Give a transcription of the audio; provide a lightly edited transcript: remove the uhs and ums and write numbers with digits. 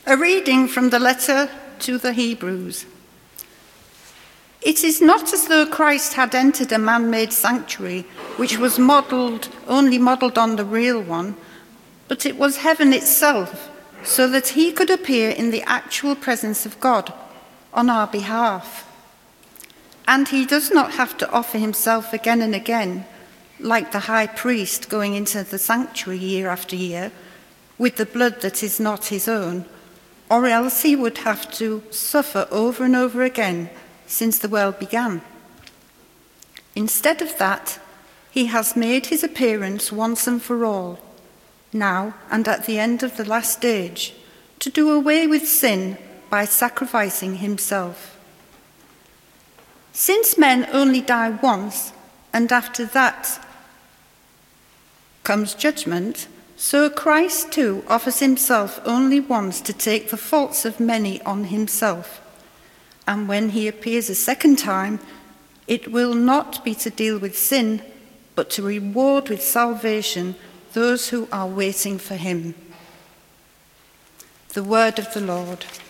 A reading from the letter to the Hebrews. It is not as though Christ had entered a man-made sanctuary, which was only modelled on the real one, but it was heaven itself, so that he could appear in the actual presence of God on our behalf. And he does not have to offer himself again and again, like the high priest going into the sanctuary year after year, with the blood that is not his own, or else he would have to suffer over and over again since the world began. Instead of that, he has made his appearance once and for all, now and at the end of the last age, to do away with sin by sacrificing himself. Since men only die once, and after that comes judgment, so Christ too offers himself only once to take the faults of many on himself. And when he appears a second time, it will not be to deal with sin, but to reward with salvation those who are waiting for him. The word of the Lord.